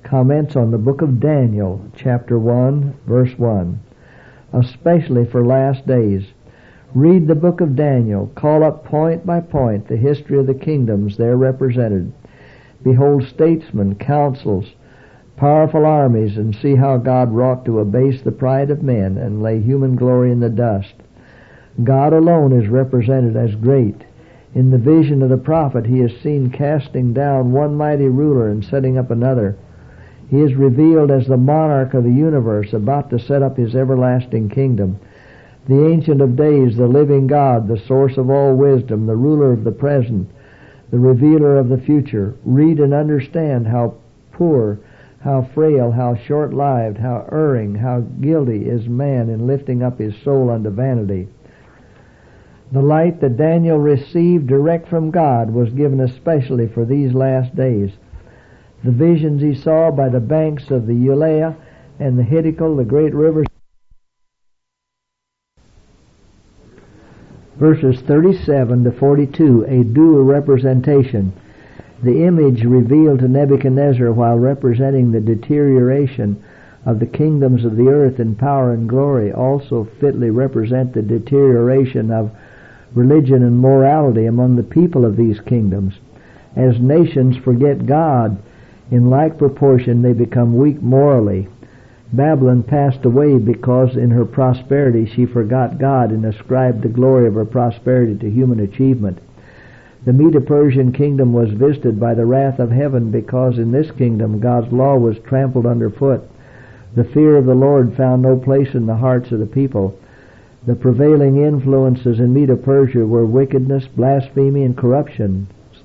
Comments on the book of Daniel, chapter 1, verse 1. Especially for last days. Read the book of Daniel. Call up point by point the history of the kingdoms there represented. Behold statesmen, councils, powerful armies, and see how God wrought to abase the pride of men and lay human glory in the dust. God alone is represented as great. In the vision of the prophet he is seen casting down one mighty ruler and setting up another. He is revealed as the monarch of the universe, about to set up his everlasting kingdom. The Ancient of Days, the living God, the source of all wisdom, the ruler of the present, the revealer of the future. Read and understand how poor, how frail, how short-lived, how erring, how guilty is man in lifting up his soul unto vanity. The light that Daniel received direct from God was given especially for these last days. The visions he saw by the banks of the Ulai and the Hiddekel, the great rivers. Verses 37 to 42, a dual representation. The image revealed to Nebuchadnezzar while representing the deterioration of the kingdoms of the earth in power and glory also fitly represent the deterioration of religion and morality among the people of these kingdoms. As nations forget God, in like proportion they become weak morally. Babylon passed away because in her prosperity she forgot God and ascribed the glory of her prosperity to human achievement. The Medo-Persian kingdom was visited by the wrath of heaven because in this kingdom God's law was trampled underfoot. The fear of the Lord found no place in the hearts of the people. The prevailing influences in Medo-Persia were wickedness, blasphemy, and corruption.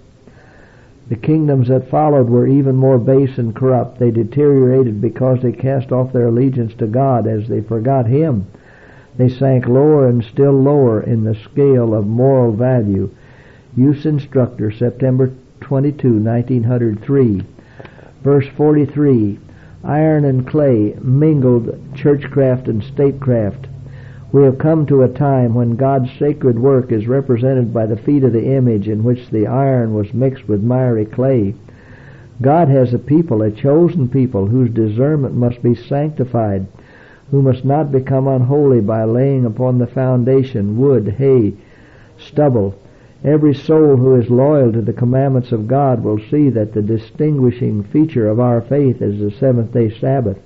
The kingdoms that followed were even more base and corrupt. They deteriorated because they cast off their allegiance to God as they forgot Him. They sank lower and still lower in the scale of moral value. Youth's Instructor, September 22, 1903. Verse 43, iron and clay mingled churchcraft and statecraft. We have come to a time when God's sacred work is represented by the feet of the image in which the iron was mixed with miry clay. God has a people, a chosen people, whose discernment must be sanctified, who must not become unholy by laying upon the foundation wood, hay, stubble. Every soul who is loyal to the commandments of God will see that the distinguishing feature of our faith is the seventh-day Sabbath.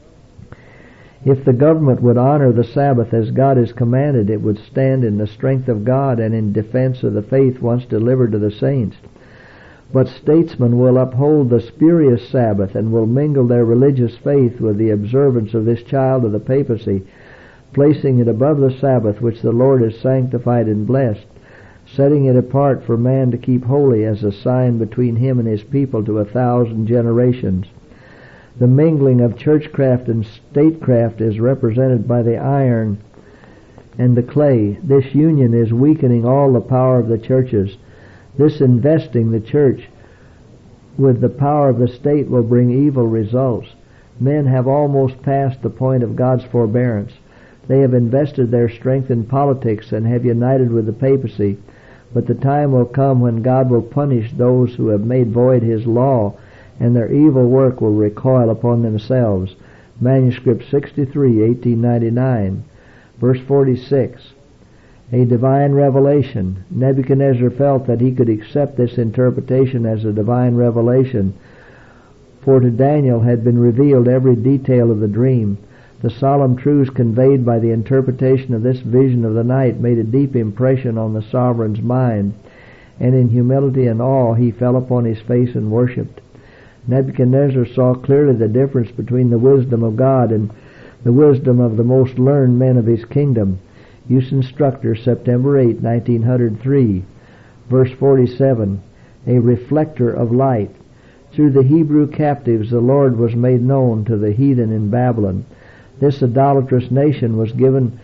If the government would honor the Sabbath as God has commanded, it would stand in the strength of God and in defense of the faith once delivered to the saints. But statesmen will uphold the spurious Sabbath and will mingle their religious faith with the observance of this child of the papacy, placing it above the Sabbath which the Lord has sanctified and blessed, setting it apart for man to keep holy as a sign between him and his people to 1,000 generations. The mingling of churchcraft and statecraft is represented by the iron and the clay. This union is weakening all the power of the churches. This investing the church with the power of the state will bring evil results. Men have almost passed the point of God's forbearance. They have invested their strength in politics and have united with the papacy. But the time will come when God will punish those who have made void His law, and their evil work will recoil upon themselves. Manuscript 63, 1899. Verse 46. A divine revelation. Nebuchadnezzar felt that he could accept this interpretation as a divine revelation, for to Daniel had been revealed every detail of the dream. The solemn truths conveyed by the interpretation of this vision of the night made a deep impression on the sovereign's mind, and in humility and awe he fell upon his face and worshipped. Nebuchadnezzar saw clearly the difference between the wisdom of God and the wisdom of the most learned men of his kingdom. Youth's Instructor, September 8, 1903. Verse 47, a reflector of light. Through the Hebrew captives the Lord was made known to the heathen in Babylon. This idolatrous nation was given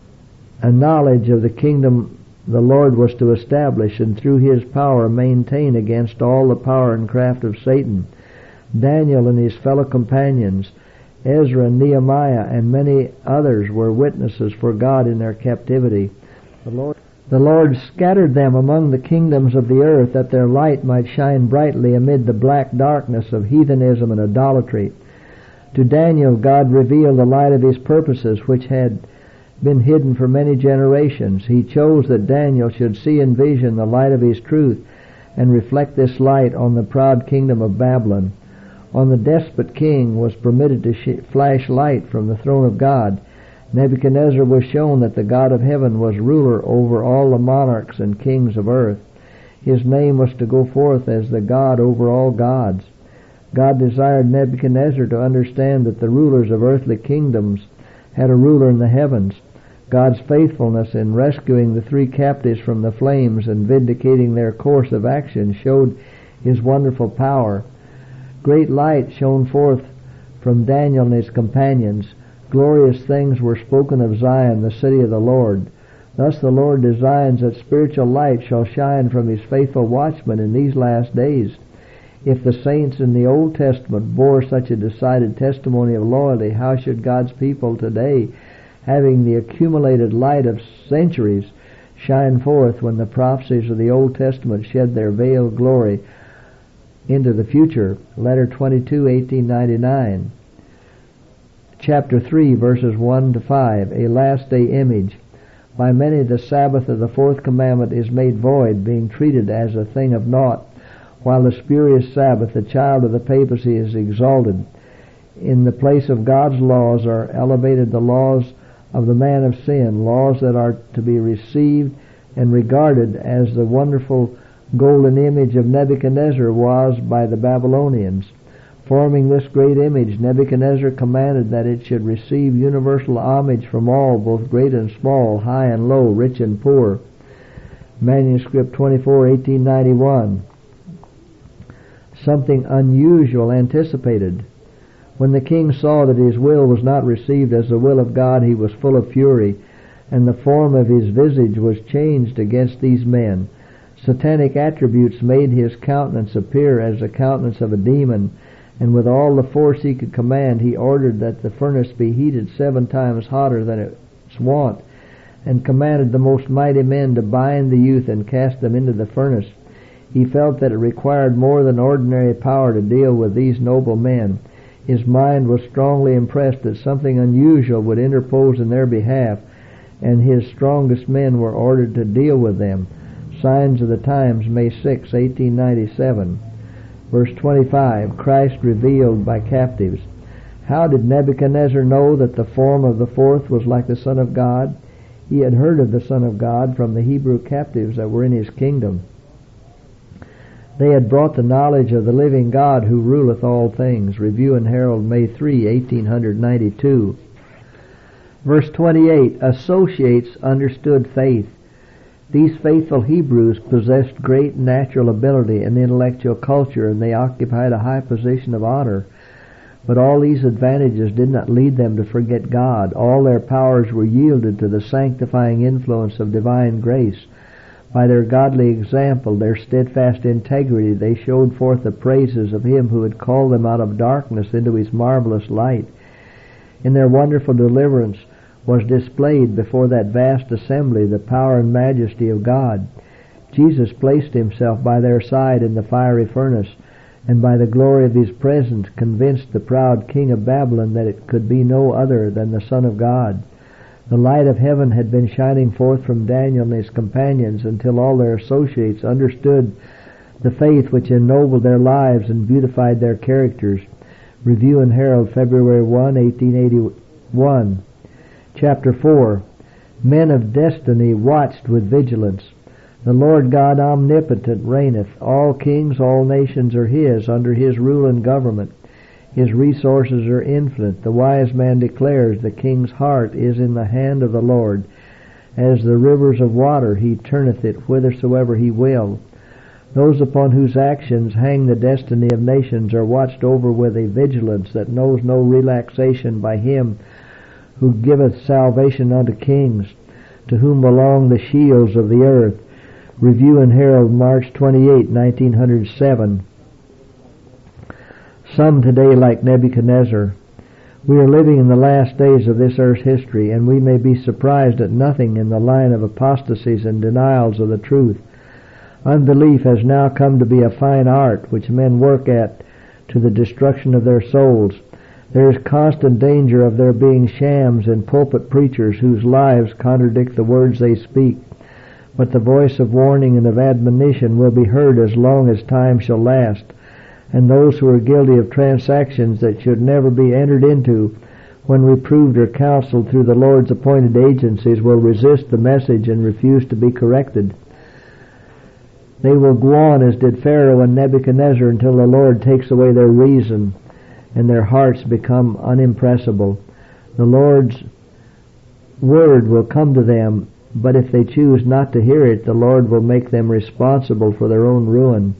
a knowledge of the kingdom the Lord was to establish, and through His power maintain against all the power and craft of Satan. Daniel and his fellow companions, Ezra and Nehemiah, and many others were witnesses for God in their captivity. The Lord scattered them among the kingdoms of the earth, that their light might shine brightly amid the black darkness of heathenism and idolatry. To Daniel God revealed the light of his purposes, which had been hidden for many generations. He chose that Daniel should see in vision the light of his truth and reflect this light on the proud kingdom of Babylon. On the despot king was permitted to flash light from the throne of God. Nebuchadnezzar was shown that the God of heaven was ruler over all the monarchs and kings of earth. His name was to go forth as the God over all gods. God desired Nebuchadnezzar to understand that the rulers of earthly kingdoms had a ruler in the heavens. God's faithfulness in rescuing the three captives from the flames and vindicating their course of action showed his wonderful power. Great light shone forth from Daniel and his companions. Glorious things were spoken of Zion, the city of the Lord. Thus the Lord designs that spiritual light shall shine from his faithful watchmen in these last days. If the saints in the Old Testament bore such a decided testimony of loyalty, how should God's people today, having the accumulated light of centuries, shine forth when the prophecies of the Old Testament shed their veiled glory into the future? Letter 22, 1899. Chapter 3, verses 1 to 5, a last day image. By many the Sabbath of the fourth commandment is made void, being treated as a thing of naught, while the spurious Sabbath, the child of the papacy, is exalted. In the place of God's laws are elevated the laws of the man of sin, laws that are to be received and regarded as the wonderful golden image of Nebuchadnezzar was by the Babylonians. Forming this great image, Nebuchadnezzar commanded that it should receive universal homage from all, both great and small, high and low, rich and poor. Manuscript 24, 1891. Something unusual anticipated. When the king saw that his will was not received as the will of God, he was full of fury, and the form of his visage was changed against these men. Satanic attributes made his countenance appear as the countenance of a demon, and with all the force he could command, he ordered that the furnace be heated 7 times hotter than its wont, and commanded the most mighty men to bind the youth and cast them into the furnace. He felt that it required more than ordinary power to deal with these noble men. His mind was strongly impressed that something unusual would interpose in their behalf, and his strongest men were ordered to deal with them. Signs of the Times, May 6, 1897. Verse 25, Christ revealed by captives. How did Nebuchadnezzar know that the form of the fourth was like the Son of God? He had heard of the Son of God from the Hebrew captives that were in his kingdom. They had brought the knowledge of the living God who ruleth all things. Review and Herald, May 3, 1892. Verse 28, associates understood faith. These faithful Hebrews possessed great natural ability and intellectual culture, and they occupied a high position of honor. But all these advantages did not lead them to forget God. All their powers were yielded to the sanctifying influence of divine grace. By their godly example, their steadfast integrity, they showed forth the praises of Him who had called them out of darkness into His marvelous light. In their wonderful deliverance was displayed before that vast assembly the power and majesty of God. Jesus placed Himself by their side in the fiery furnace, and by the glory of His presence convinced the proud king of Babylon that it could be no other than the Son of God. The light of heaven had been shining forth from Daniel and his companions until all their associates understood the faith which ennobled their lives and beautified their characters. Review and Herald, February 1, 1881. Chapter 4. Men of destiny watched with vigilance. The Lord God omnipotent reigneth. All kings, all nations are His, under His rule and government. His resources are infinite. The wise man declares, the king's heart is in the hand of the Lord. As the rivers of water, He turneth it whithersoever He will. Those upon whose actions hang the destiny of nations are watched over with a vigilance that knows no relaxation by Him who giveth salvation unto kings, to whom belong the shields of the earth. Review and Herald, March 28, 1907. Some today, like Nebuchadnezzar, We are living in the last days of this earth's history, and we may be surprised at nothing in the line of apostasies and denials of the truth. Unbelief has now come to be a fine art which men work at to the destruction of their souls. There is constant danger of there being shams and pulpit preachers whose lives contradict the words they speak. But the voice of warning and of admonition will be heard as long as time shall last, and those who are guilty of transactions that should never be entered into when reproved or counseled through the Lord's appointed agencies will resist the message and refuse to be corrected. They will go on as did Pharaoh and Nebuchadnezzar until the Lord takes away their reason and their hearts become unimpressible. The Lord's word will come to them, but if they choose not to hear it, the Lord will make them responsible for their own ruin.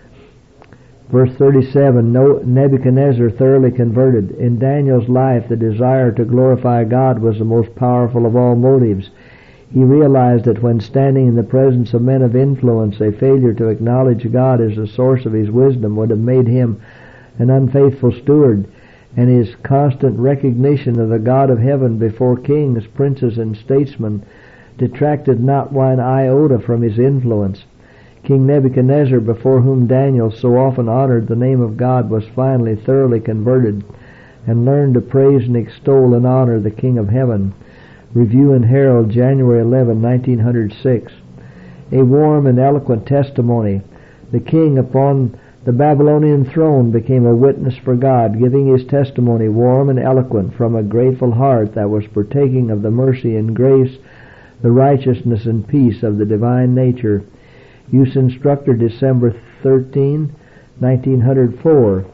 Verse 37, Nebuchadnezzar thoroughly converted. In Daniel's life, the desire to glorify God was the most powerful of all motives. He realized that when standing in the presence of men of influence, a failure to acknowledge God as the source of his wisdom would have made him an unfaithful steward, and his constant recognition of the God of heaven before kings, princes, and statesmen detracted not one iota from his influence. King Nebuchadnezzar, before whom Daniel so often honored the name of God, was finally thoroughly converted and learned to praise and extol and honor the King of Heaven. Review and Herald, January 11, 1906. A warm and eloquent testimony. The king upon the Babylonian throne became a witness for God, giving his testimony warm and eloquent from a grateful heart that was partaking of the mercy and grace, the righteousness and peace of the divine nature. Use Instructor, December 13, 1904.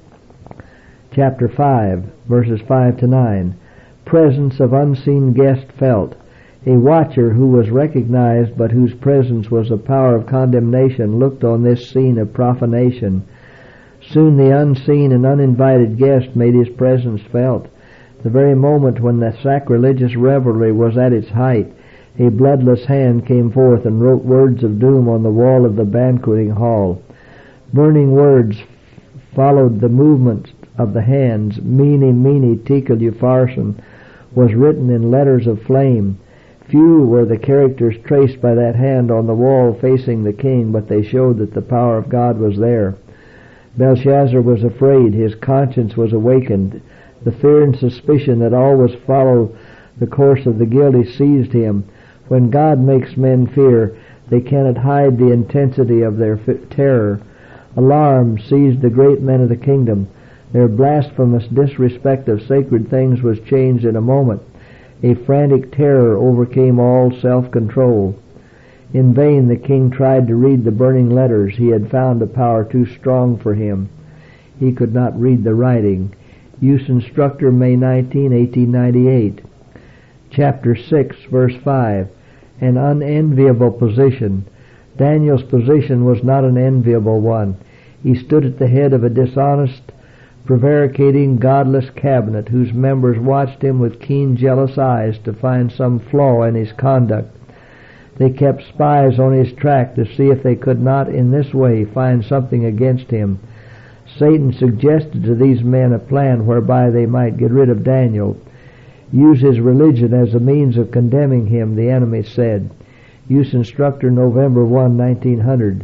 Chapter 5, verses 5 to 9. Presence of unseen guest felt. A watcher who was recognized but whose presence was a power of condemnation looked on this scene of profanation. Soon the unseen and uninvited guest made his presence felt. The very moment when the sacrilegious revelry was at its height, a bloodless hand came forth and wrote words of doom on the wall of the banqueting hall. Burning words followed the movements of the hands. Mene, mene, tekel, upharsin was written in letters of flame. Few were the characters traced by that hand on the wall facing the king, but they showed that the power of God was there. Belshazzar was afraid. His conscience was awakened. The fear and suspicion that always follow the course of the guilty seized him. When God makes men fear, they cannot hide the intensity of their terror. Alarm seized the great men of the kingdom. Their blasphemous disrespect of sacred things was changed in a moment. A frantic terror overcame all self-control. In vain the king tried to read the burning letters. He had found a power too strong for him. He could not read the writing. Use Instructor, May 19, 1898. Chapter 6, verse 5. An unenviable position. Daniel's position was not an enviable one. He stood at the head of a dishonest, prevaricating, godless cabinet whose members watched him with keen, jealous eyes to find some flaw in his conduct. They kept spies on his track to see if they could not in this way find something against him. Satan suggested to these men a plan whereby they might get rid of Daniel. Use his religion as a means of condemning him, the enemy said. Use Instructor, November 1, 1900.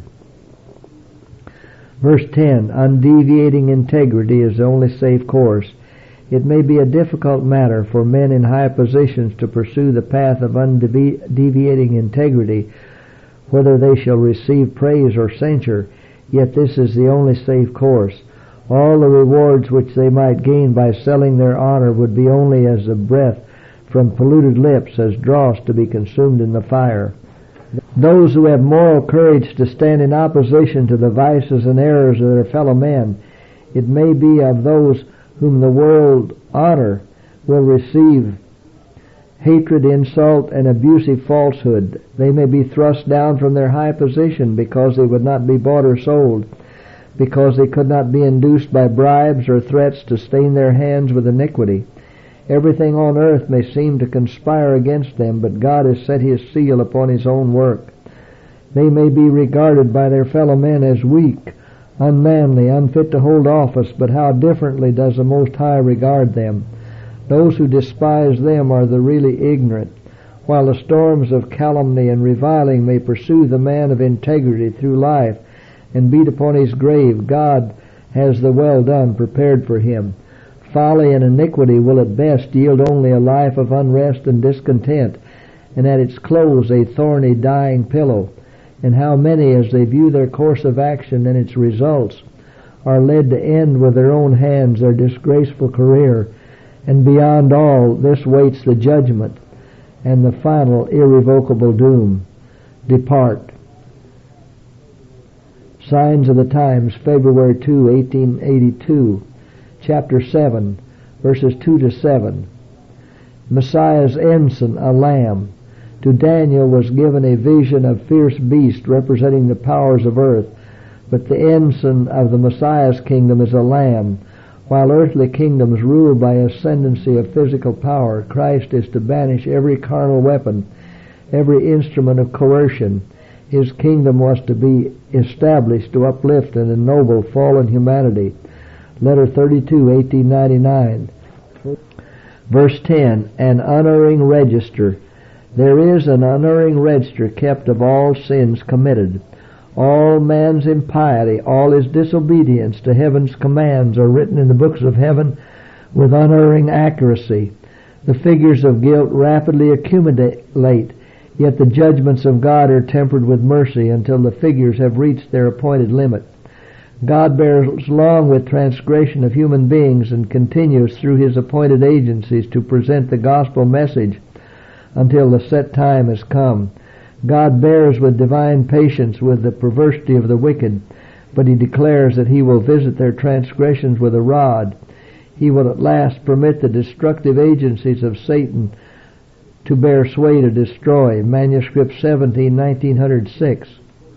Verse 10, undeviating integrity is the only safe course. It may be a difficult matter for men in high positions to pursue the path of undeviating integrity, whether they shall receive praise or censure, yet this is the only safe course. All the rewards which they might gain by selling their honor would be only as the breath from polluted lips, as dross to be consumed in the fire. Those who have moral courage to stand in opposition to the vices and errors of their fellow men, it may be of those whom the world honor, will receive hatred, insult, and abusive falsehood. They may be thrust down from their high position because they would not be bought or sold, because they could not be induced by bribes or threats to stain their hands with iniquity. Everything on earth may seem to conspire against them, but God has set his seal upon his own work. They may be regarded by their fellow men as weak, unmanly, unfit to hold office, but how differently does the Most High regard them. Those who despise them are the really ignorant, while the storms of calumny and reviling may pursue the man of integrity through life and beat upon his grave. God has the well done prepared for him. Folly and iniquity will at best yield only a life of unrest and discontent, and at its close a thorny dying pillow. And how many, as they view their course of action and its results, are led to end with their own hands their disgraceful career, and beyond all this waits the judgment and the final irrevocable doom. Depart. Signs of the Times, February 2, 1882, chapter 7, verses 2 to 7. Messiah's ensign, a lamb. To Daniel was given a vision of fierce beast representing the powers of earth, but the ensign of the Messiah's kingdom is a lamb. While earthly kingdoms rule by ascendancy of physical power, Christ is to banish every carnal weapon, every instrument of coercion. His kingdom was to be established to uplift and ennoble fallen humanity. Letter 32, 1899. Verse 10, an unerring register. There is an unerring register kept of all sins committed. All man's impiety, all his disobedience to heaven's commands are written in the books of heaven with unerring accuracy. The figures of guilt rapidly accumulate, yet the judgments of God are tempered with mercy until the figures have reached their appointed limit. God bears long with transgression of human beings and continues through his appointed agencies to present the gospel message until the set time has come. God bears with divine patience with the perversity of the wicked, but he declares that he will visit their transgressions with a rod. He will at last permit the destructive agencies of Satan to bear sway to destroy. Manuscript 17, 1906.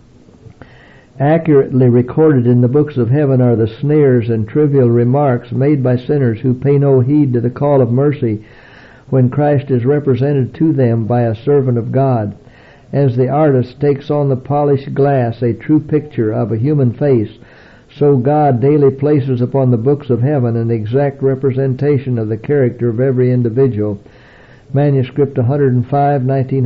Accurately recorded in the books of heaven are the sneers and trivial remarks made by sinners who pay no heed to the call of mercy when Christ is represented to them by a servant of God. As the artist takes on the polished glass a true picture of a human face, so God daily places upon the books of heaven an exact representation of the character of every individual. Manuscript 105,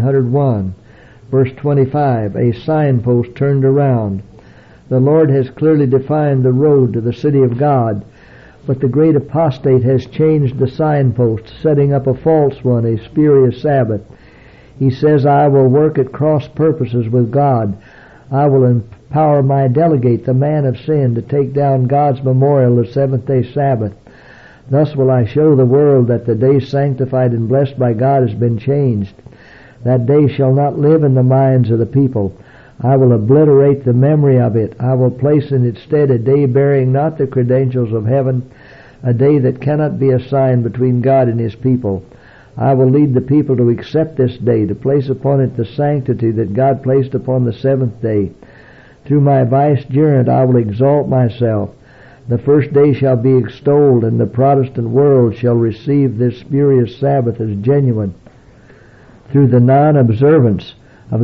1901. Verse 25, a signpost turned around. The Lord has clearly defined the road to the city of God, but the great apostate has changed the signpost, setting up a false one, a spurious Sabbath. He says, I will work at cross purposes with God. I will empower my delegate, the man of sin, to take down God's memorial, the seventh-day Sabbath. Thus will I show the world that the day sanctified and blessed by God has been changed. That day shall not live in the minds of the people. I will obliterate the memory of it. I will place in its stead a day bearing not the credentials of heaven, a day that cannot be a sign between God and his people. I will lead the people to accept this day, to place upon it the sanctity that God placed upon the seventh day. Through my vicegerent I will exalt myself. The first day shall be extolled, and the Protestant world shall receive this spurious Sabbath as genuine. Through the non-observance of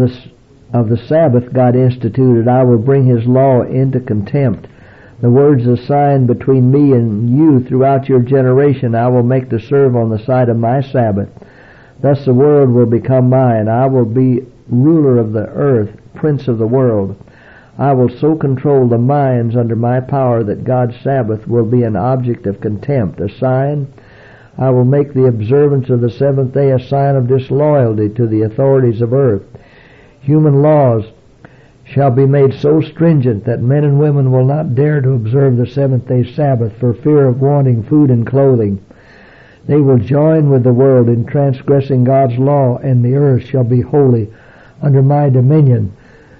the Sabbath God instituted, I will bring his law into contempt. The words a sign between me and you throughout your generation I will make to serve on the side of my Sabbath. Thus the world will become mine. I will be ruler of the earth, prince of the world. I will so control the minds under my power that God's Sabbath will be an object of contempt, a sign. I will make the observance of the seventh day a sign of disloyalty to the authorities of earth. Human laws shall be made so stringent that men and women will not dare to observe the seventh-day Sabbath for fear of wanting food and clothing. They will join with the world in transgressing God's law, and the earth shall be holy under my dominion.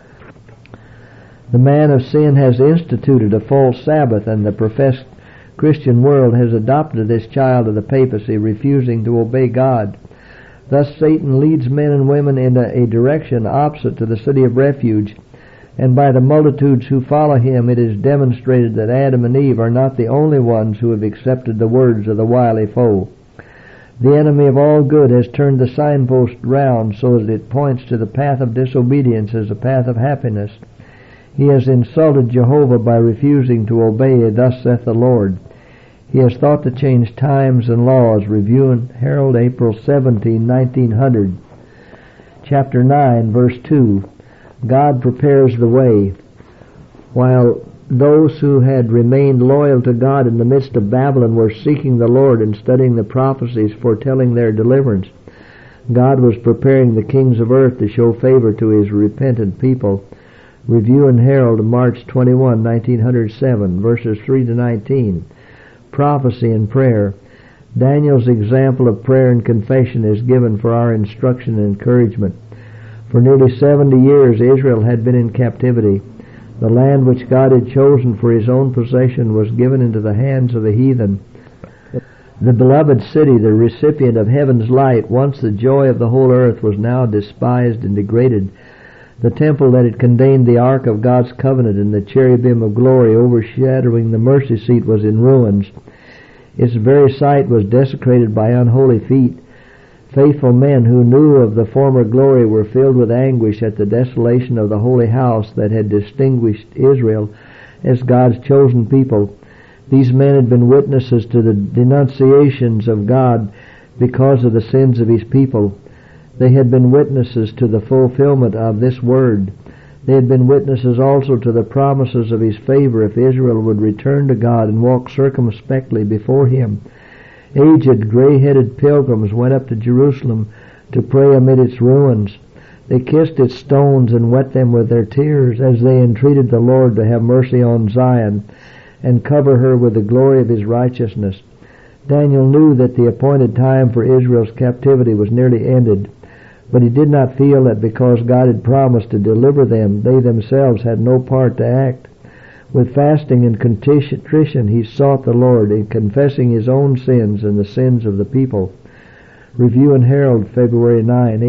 The man of sin has instituted a false Sabbath, and the professed Christian world has adopted this child of the papacy, refusing to obey God. Thus Satan leads men and women in a direction opposite to the city of refuge, and by the multitudes who follow him it is demonstrated that Adam and Eve are not the only ones who have accepted the words of the wily foe. The enemy of all good has turned the signpost round so that it points to the path of disobedience as a path of happiness. He has insulted Jehovah by refusing to obey, thus saith the Lord. He has thought to change times and laws. Review and Herald, April 17, 1900. Chapter 9, verse 2. God prepares the way. While those who had remained loyal to God in the midst of Babylon were seeking the Lord and studying the prophecies foretelling their deliverance, God was preparing the kings of earth to show favor to His repentant people. Review and Herald, March 21, 1907, verses 3 to 19. Prophecy and prayer. Daniel's example of prayer and confession is given for our instruction and encouragement. For nearly 70 years Israel had been in captivity. The land which God had chosen for His own possession was given into the hands of the heathen. The beloved city, the recipient of heaven's light, once the joy of the whole earth, was now despised and degraded. The temple that had contained the ark of God's covenant and the cherubim of glory overshadowing the mercy seat was in ruins. Its very site was desecrated by unholy feet. Faithful men who knew of the former glory were filled with anguish at the desolation of the holy house that had distinguished Israel as God's chosen people. These men had been witnesses to the denunciations of God because of the sins of His people. They had been witnesses to the fulfillment of this word. They had been witnesses also to the promises of His favor if Israel would return to God and walk circumspectly before Him. Aged, gray-headed pilgrims went up to Jerusalem to pray amid its ruins. They kissed its stones and wet them with their tears as they entreated the Lord to have mercy on Zion and cover her with the glory of His righteousness. Daniel knew that the appointed time for Israel's captivity was nearly ended, but he did not feel that because God had promised to deliver them, they themselves had no part to act. With fasting and contrition he sought the Lord, in confessing his own sins and the sins of the people. Review and Herald, February 9,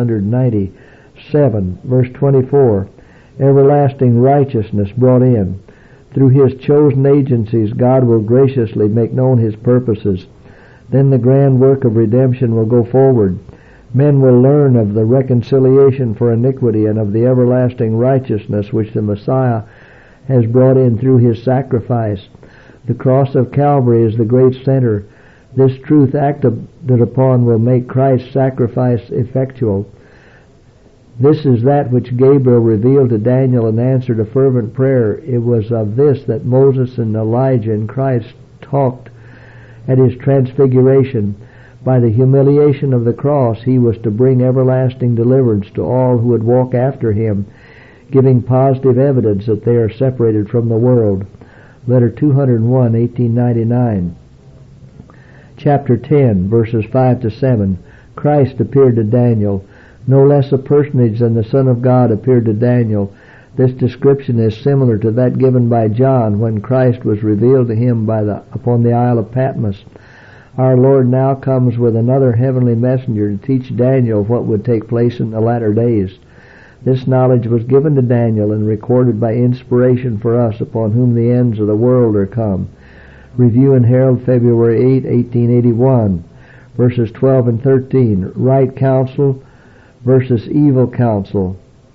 1897, verse 24. Everlasting righteousness brought in. Through His chosen agencies, God will graciously make known His purposes. Then the grand work of redemption will go forward. Men will learn of the reconciliation for iniquity and of the everlasting righteousness which the Messiah has brought in through His sacrifice. The cross of Calvary is the great center. This truth acted upon will make Christ's sacrifice effectual. This is that which Gabriel revealed to Daniel and answered a fervent prayer. It was of this that Moses and Elijah and Christ talked at His transfiguration. By the humiliation of the cross, He was to bring everlasting deliverance to all who would walk after Him, giving positive evidence that they are separated from the world. Letter 201, 1899. Chapter 10, verses 5 to 7. Christ appeared to Daniel. No less a personage than the Son of God appeared to Daniel. This description is similar to that given by John when Christ was revealed to him upon the Isle of Patmos. Our Lord now comes with another heavenly messenger to teach Daniel what would take place in the latter days. This knowledge was given to Daniel and recorded by inspiration for us, upon whom the ends of the world are come. Review and Herald, February 8, 1881, verses 12 and 13. Right counsel versus evil counsel.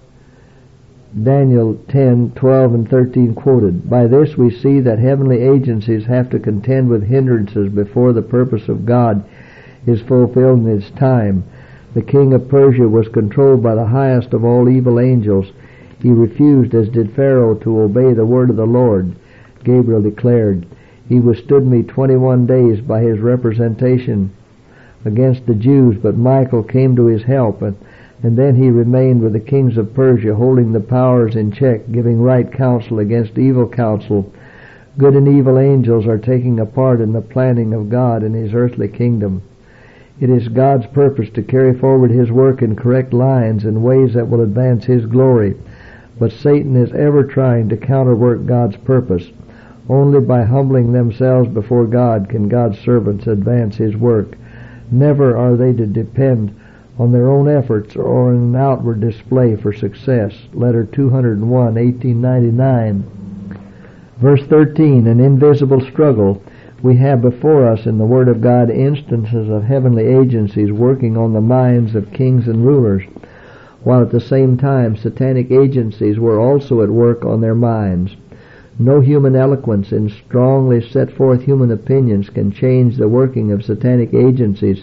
Daniel 10, 12 and 13 quoted. By this we see that heavenly agencies have to contend with hindrances before the purpose of God is fulfilled in its time. The king of Persia was controlled by the highest of all evil angels. He refused, as did Pharaoh, to obey the word of the Lord. Gabriel declared, He withstood me 21 days by his representation against the Jews, but Michael came to his help, and then he remained with the kings of Persia, holding the powers in check, giving right counsel against evil counsel. Good and evil angels are taking a part in the planning of God in His earthly kingdom. It is God's purpose to carry forward His work in correct lines in ways that will advance His glory, but Satan is ever trying to counterwork God's purpose. Only by humbling themselves before God can God's servants advance His work. Never are they to depend on their own efforts or an outward display for success. Letter 201, 1899. Verse 13, an invisible struggle. We have before us in the Word of God instances of heavenly agencies working on the minds of kings and rulers, while at the same time satanic agencies were also at work on their minds. No human eloquence and strongly set forth human opinions can change the working of satanic agencies.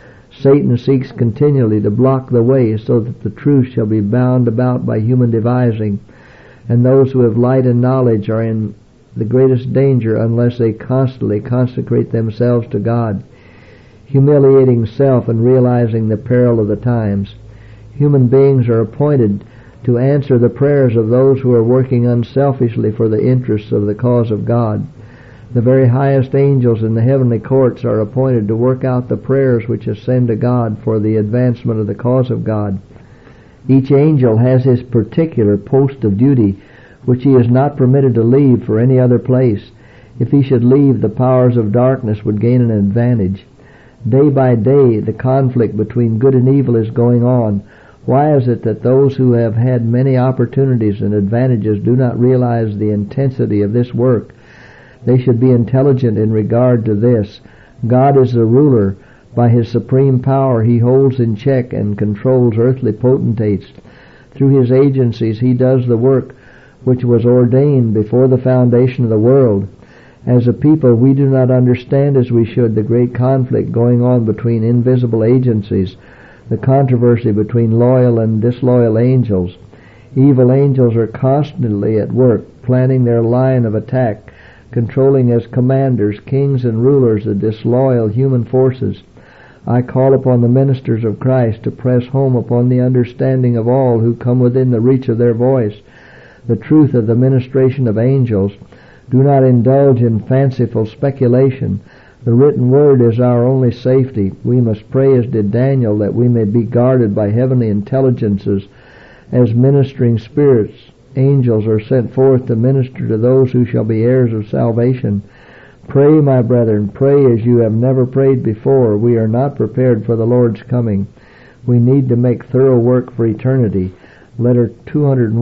Satan seeks continually to block the way so that the truth shall be bound about by human devising, and those who have light and knowledge are in the greatest danger unless they constantly consecrate themselves to God, humiliating self and realizing the peril of the times. Human beings are appointed to answer the prayers of those who are working unselfishly for the interests of the cause of God. The very highest angels in the heavenly courts are appointed to work out the prayers which ascend to God for the advancement of the cause of God. Each angel has his particular post of duty, which he is not permitted to leave for any other place. If he should leave, the powers of darkness would gain an advantage. Day by day, the conflict between good and evil is going on. Why is it that those who have had many opportunities and advantages do not realize the intensity of this work? They should be intelligent in regard to this. God is the ruler. By his supreme power he holds in check and controls earthly potentates. Through his agencies he does the work which was ordained before the foundation of the world. As a people, we do not understand as we should the great conflict going on between invisible agencies, the controversy between loyal and disloyal angels. Evil angels are constantly at work, planning their line of attack, controlling as commanders, kings, and rulers the disloyal human forces. I call upon the ministers of Christ to press home upon the understanding of all who come within the reach of their voice the truth of the ministration of angels. Do not indulge in fanciful speculation. The written word is our only safety. We must pray as did Daniel, that we may be guarded by heavenly intelligences. As ministering spirits, angels are sent forth to minister to those who shall be heirs of salvation. Pray, my brethren, pray as you have never prayed before. We are not prepared for the Lord's coming. We need to make thorough work for eternity. Letter 201,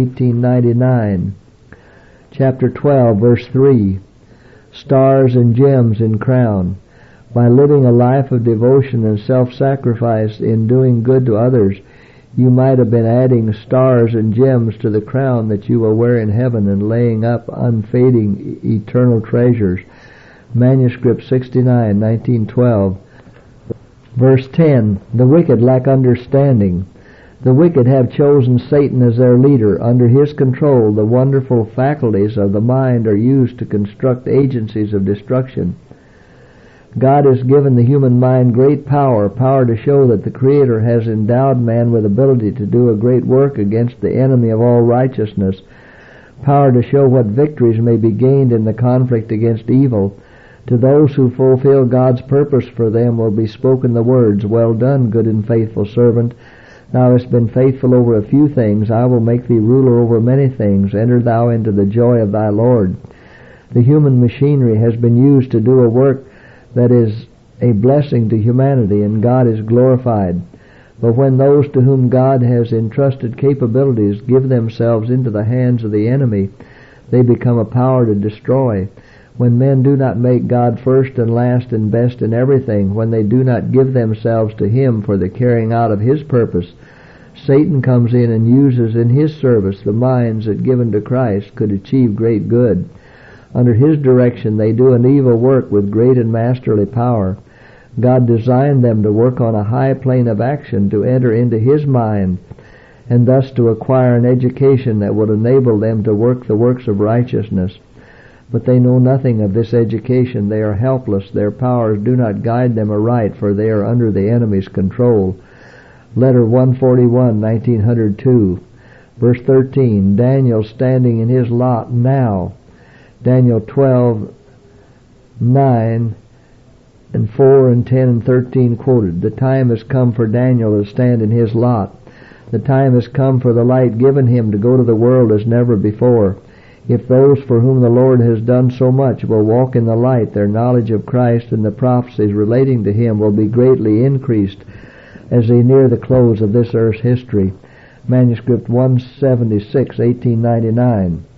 1899. Chapter 12, verse 3. Stars and gems in crown. By living a life of devotion and self-sacrifice in doing good to others, you might have been adding stars and gems to the crown that you will wear in heaven and laying up unfading eternal treasures. Manuscript 69, 1912. Verse 10. The wicked lack understanding. The wicked have chosen Satan as their leader. Under his control, the wonderful faculties of the mind are used to construct agencies of destruction. God has given the human mind great power to show that the Creator has endowed man with ability to do a great work against the enemy of all righteousness, power to show what victories may be gained in the conflict against evil. To those who fulfill God's purpose for them will be spoken the words, "Well done, good and faithful servant. Thou hast been faithful over a few things. I will make thee ruler over many things. Enter thou into the joy of thy Lord." The human machinery has been used to do a work that is a blessing to humanity, and God is glorified. But when those to whom God has entrusted capabilities give themselves into the hands of the enemy, they become a power to destroy. When men do not make God first and last and best in everything, when they do not give themselves to Him for the carrying out of His purpose, Satan comes in and uses in his service the minds that, given to Christ, could achieve great good. Under his direction they do an evil work with great and masterly power. God designed them to work on a high plane of action, to enter into his mind, and thus to acquire an education that would enable them to work the works of righteousness. But they know nothing of this education. They are helpless. Their powers do not guide them aright, for they are under the enemy's control. Letter 141, 1902. Verse 13. Daniel standing in his lot now. Daniel 12, 9, and 4 and 10 and 13 quoted. The time has come for Daniel to stand in his lot. The time has come for the light given him to go to the world as never before. If those for whom the Lord has done so much will walk in the light, their knowledge of Christ and the prophecies relating to him will be greatly increased as they near the close of this earth's history. Manuscript 176, 1899.